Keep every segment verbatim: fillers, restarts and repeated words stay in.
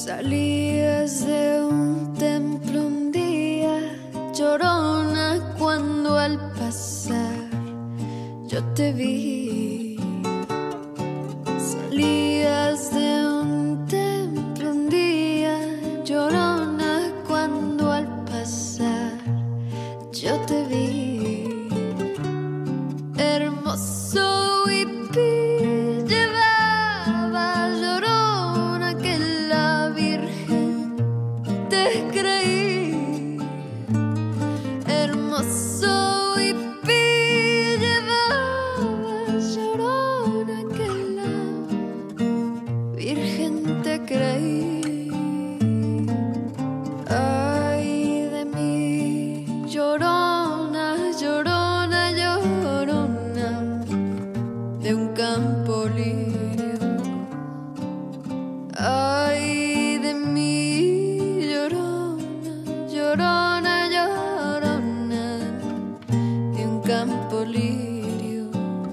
Salías de un templo un día, llorona, cuando al pasar yo te vi. Salías de un templo un día, llorona, cuando al pasar yo te vi. Hermoso hippie llevaba llorona que la Virgen te creí. Hermoso hippie llevaba llorona que la Virgen te creí. Ay de mí, llorona, llorona, llorona de un campo lirio. Ay de mí, llorona, llorona, llorona de un campo lirio.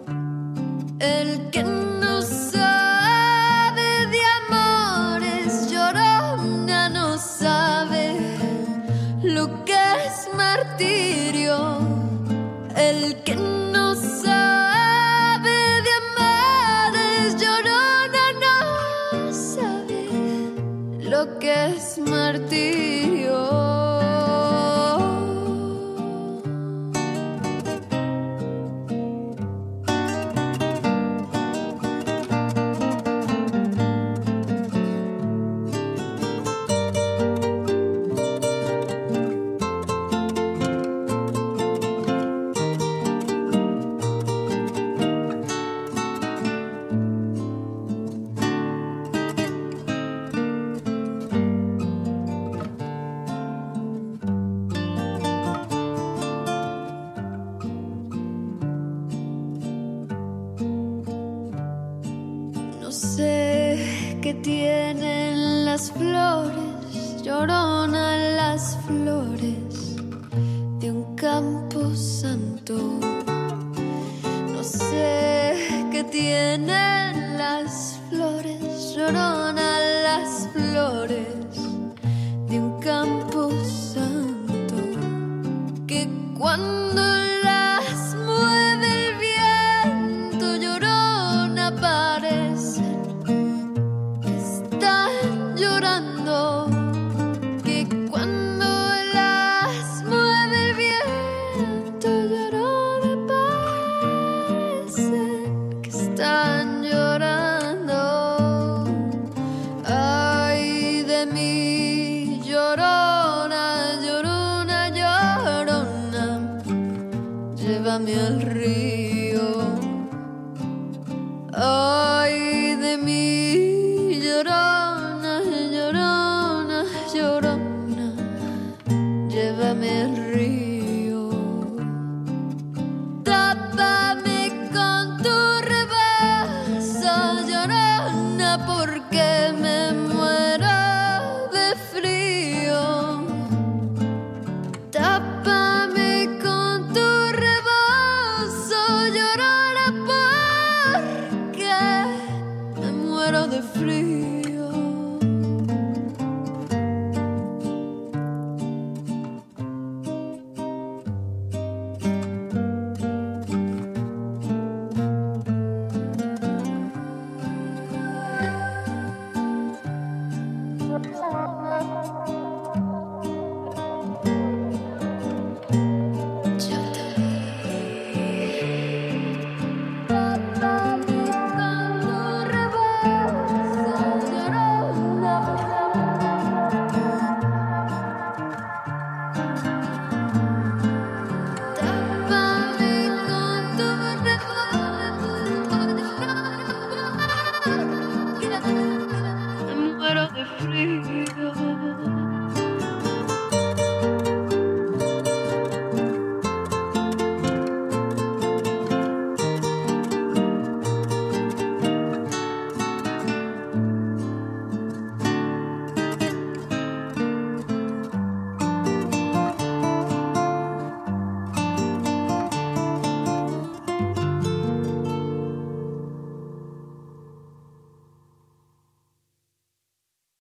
El que no sabe de amores, llorona, no sabe lo que es martirio. El que no sabe de amores, llorona, no sabe lo que es martirio. No sé qué tienen las flores, llorona, las flores de un campo santo. No sé qué tienen las flores, llorona, las flores de un campo santo, que cuando las mueve el viento, llorona, parecen que están llorando, que cuando las mueve el viento, llorona, parecen que están llorando. Ay de mí, llorona, llorona, llorona, llévame al río. Ay de mí,